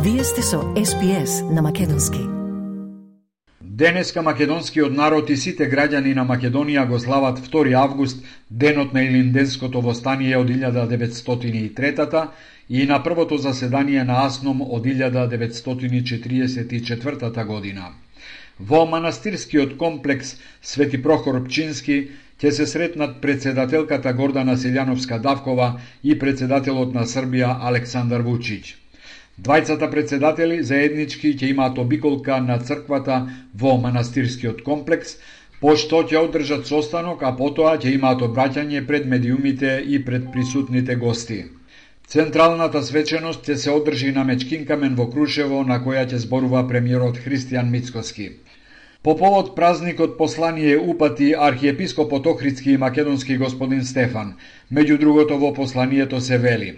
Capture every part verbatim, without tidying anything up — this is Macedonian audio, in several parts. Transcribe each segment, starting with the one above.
Вие сте со Ес Би Ес на македонски. Денеска македонскиот народ и сите граѓани на Македонија го слават втори август, денот на Илинденското востание од илјада деветстотини и трета и на првото заседание на АСНОМ од илјада деветстотини четириесет и четвртата година. Во манастирскиот комплекс Свети Прохор Пчински ќе се сретнат председателката Гордана Силјановска-Давкова и председателот на Србија Александар Вучиќ. Двајцата председатели заеднички ќе имаат обиколка на црквата во манастирскиот комплекс, пошто ќе одржат состанок, а потоа ќе имаат обраќање пред медиумите и пред присутните гости. Централната свеченост ќе се одржи на Мечкин камен во Крушево, на која ќе зборува премиерот Христијан Мицкоски. По повод празникот послание упати архиепископот Охридски и македонски господин Стефан. Меѓу другото во посланието се вели: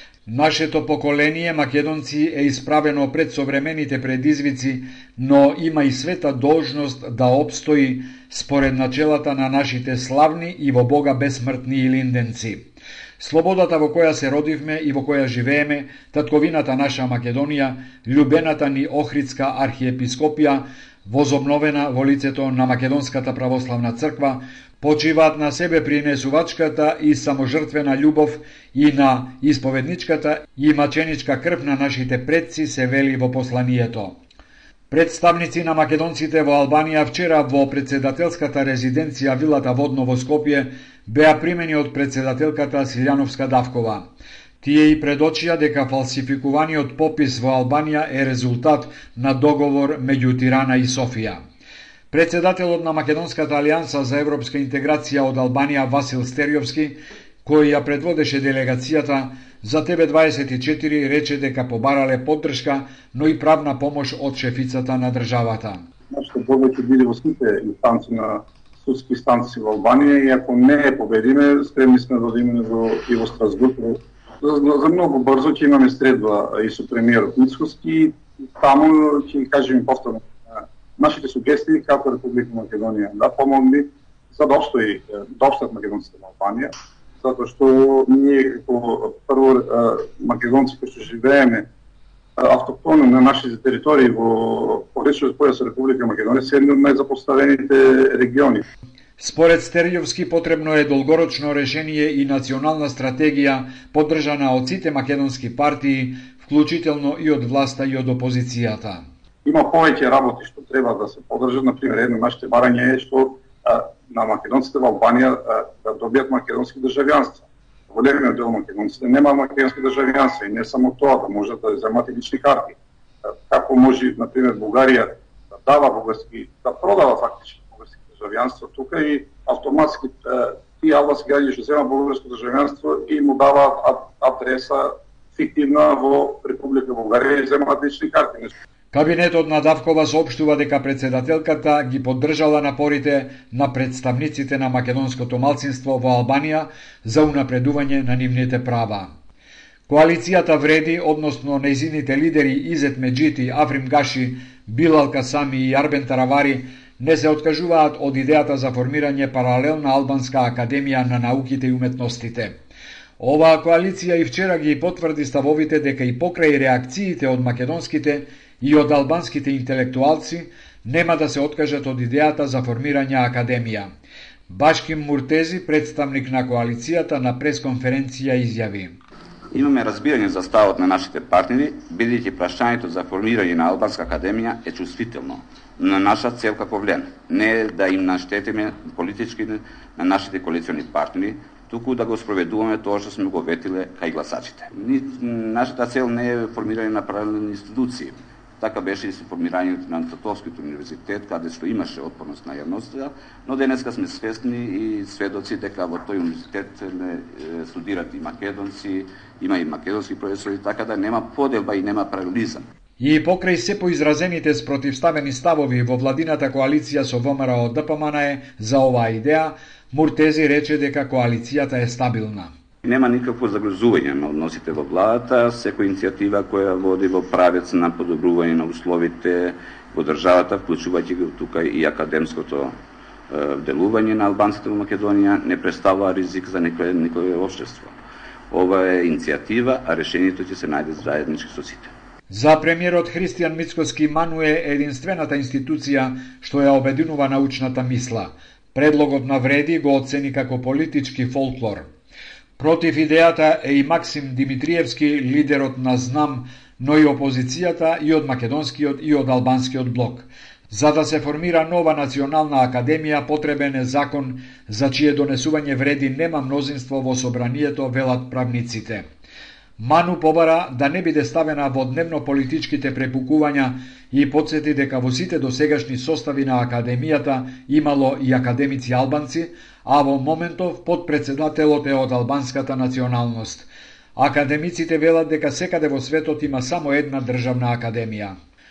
Нашето поколение македонци е исправено пред современите предизвици, но има и света должност да опстои според начелата на нашите славни и во Бога бесмртни илинденци. Слободата во која се родивме и во која живееме, татковината наша Македонија, љубената ни Охридска архиепископија, возобновена во лицето на Македонската православна црква, почиваат на себе принесувачката и саможртвена љубов и на исповедничката и маченичка крв на нашите предци, се вели во посланието. Представници на македонците во Албанија вчера во председателската резиденција Вилата Водно во Скопје беа примени од председателката Силјановска-Давкова. Тие и предочија дека фалсификуваниот попис во Албанија е резултат на договор меѓу Тирана и Софија. Председателот на Македонската алијанса за европска интеграција од Албанија Васил Стериовски, кој ја предводеше делегацијата, за Те Бе дваесет и четири рече дека побарале поддршка, но и правна помош од шефицата на државата. Нашите борба ќе биде во сите инстанци на судски инстанции во Албанија и ако не е победиме, спремни сме да одиме во и во Страсбург. За, за многу брзо ќе имаме средба и со премиерот Мицкоски, таму ќе кажеме повторно нашите сугестии како Република Македонија да помогни за да обстои да обстојат македонците во Албанија, затоа што ние како прво македонци кои што живееме автохтоно на нашите територии во поречниот појас со Република Македонија се едни од најзапоставените региони. Според Стериовски потребно е долгорочно решение и национална стратегија поддржана од сите македонски партии, вклучително и од власта и од опозицијата. Има повеќе работи што треба да се поддржат, например, едно нашите барање е што а, на македонците во Албанија а, да добијат македонски државјанства. Големиот дел македонците нема македонски државјанства и не само тоа, да можат да земат и лични карти. А, како може, например, Бугарија да дава бугарски, да продава фактички бугарски државјанства тука и автоматски тие албански граѓани што земат бугарско државјанство и му даваат адреса фиктивна во Република Бугарија и земаат лични карти. Кабинетот на Давкова соопштува дека председателката ги поддржала напорите на представниците на македонското малцинство во Албанија за унапредување на нивните права. Коалицијата Вреди, односно нејзините лидери Изет Меджити, Африм Гаши, Билал Касами и Арбен Таравари не се откажуваат од идејата за формирање паралелна албанска академија на науките и уметностите. Оваа коалиција и вчера ги потврди ставовите дека и покрај реакциите од македонските и од албанските интелектуалци нема да се откажат од идејата за формирање академија. Башким Муртези, представник на коалицијата, на пресконференција изјави: Имаме разбирање за ставот на нашите партнери, бидејќи прашањето за формирање на албанска академија е чувствително. На наша цел како влен не е да им наштетиме политички на нашите коалициони партнери, туку да го спроведуваме тоа што сме го ветиле кај гласачите. Нашата цел не е формирање на паралелни институции. Така беше и со формирањето на Татовскиот универзитет, каде што имаше отпорност на јавноста, но денеска сме свесни и сведоци дека во тој универзитет студират и македонци, има и македонски професори, така да нема поделба и нема паралелизам. И покрај се поизразените спротивставени ставови во владината коалиција со ВМРО Д П М Н Е за оваа идеја, Муртези рече дека коалицијата е стабилна. Нема никакво загрозување на односите во владата, секоја иницијатива која води во правец на подобрување на условите во државата, вклучувајќи го тука и академското е, делување на албанците во Македонија, не представува ризик за никое, никое општество. Ова е иницијатива, а решението ќе се најде заеднички со сите. За премиерот Христијан Мицкоски Ману е единствената институција што ја обединува научната мисла. Предлогот на Вреди го оцени како политички фолклор. Против идејата е и Максим Димитриевски, лидерот на Знам, но и опозицијата и од македонскиот и од албанскиот блок. За да се формира нова национална академија, потребен е закон за чие донесување Вреди нема мнозинство во собранието, велат правниците. Ману побара да не биде ставена во дневно-политичките препукувања и подсети дека во сите досегашни состави на академијата имало и академици албанци, а во моментов подпредседателот е од албанската националност. Академиците велат дека секаде во светот има само една државна академија.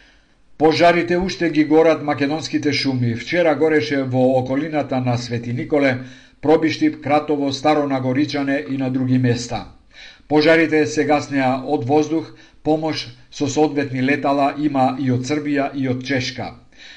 Пожарите уште ги горат македонските шуми. Вчера гореше во околината на Свети Николе, Пробиштип, Кратово, Старо Нагоричане и на други места. Пожарите се гаснеа од воздух, помош со соодветни летала има и од Србија и од Чешка.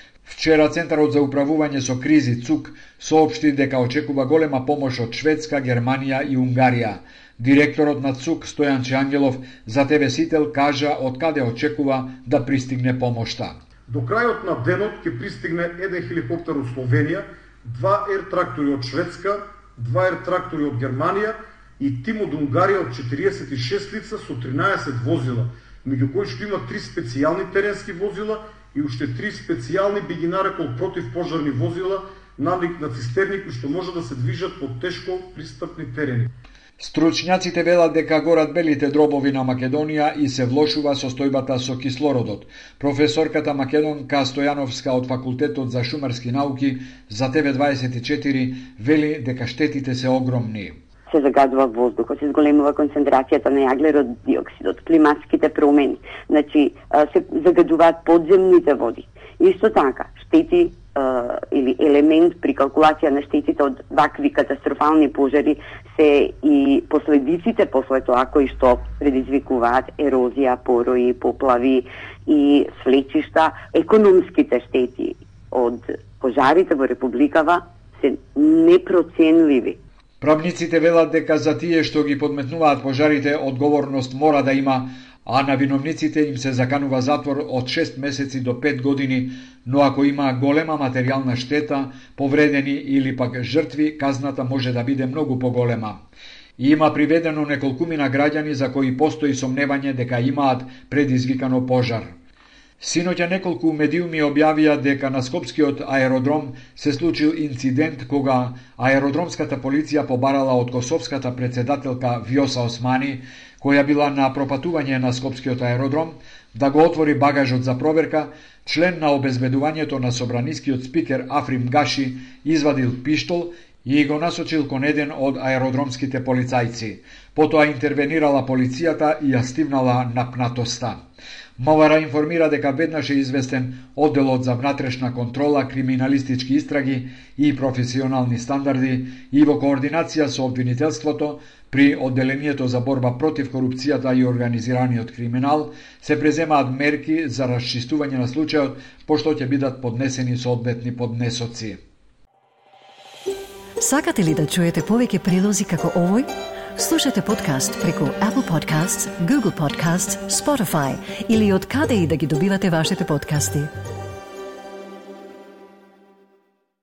Вчера Центарот за управување со кризи ЦУК соопшти дека очекува голема помош од Шведска, Германија и Унгарија. Директорот на ЦУК Стојан Чангелов за Те Ве Сител кажа од каде очекува да пристигне помошта. До крајот на денот ќе пристигне еден хеликоптер од Словенија, два ер-трактори од Шведска, два ер-трактори од Германија и тим од Унгарија од четириесет и шест лица со тринаесет возила, меѓу кои што има три специјални теренски возила и уште три специјални, би ги нарекол, противпожарни возила, налик на цистерни кои што може да се движат по тешко пристапни терени. Стручњаците велат дека горат белите дробови на Македонија и се влошува состојбата со кислородот. Професорката Македонка Стојановска од Факултетот за шумарски науки за Те Ве дваесет и четири вели дека штетите се огромни. Се загадува воздухот, се зголемува концентрацијата на јаглерод диоксидот, климатските промени, значи се загадуваат подземните води. Исто така, штети или елемент при калкулација на штетите од вакви катастрофални пожари се и последиците после тоа кои што предизвикуваат ерозија, порои, поплави и слечишта. Економските штети од пожарите во Републикава се непроценливи. Правниците велат дека за тие што ги подметнуваат пожарите одговорност мора да има, а на виновниците им се заканува затвор од шест месеци до пет години, но ако има голема материјална штета, повредени или пак жртви, казната може да биде многу поголема. И има приведено неколкумина граѓани за кои постои сомневање дека имаат предизвикано пожар. Синоќа неколку медиуми објавија дека на скопскиот аеродром се случил инцидент кога аеродромската полиција побарала од косовската председателка Вјоса Османи, која била на пропатување на скопскиот аеродром, да го отвори багажот за проверка. Член на обезбедувањето на собранискиот спикер Африм Гаши извадил пиштол и го насочил кон еден од аеродромските полицајци. Потоа интервенирала полицијата и ја стивнала напнатоста. Мовара информира дека веднаш е известен одделот за внатрешна контрола, криминалистички истраги и професионални стандарди и во координација со обвинителството при одделението за борба против корупцијата и организираниот криминал се преземаат мерки за расчистување на случајот, пошто ќе бидат поднесени соодветни поднесоци. Сакате ли да чуете повеќе прилози како овој? Слушате подкаст преку Apple Podcasts, Google Podcasts, Spotify или од каде и да ги добивате вашите подкасти.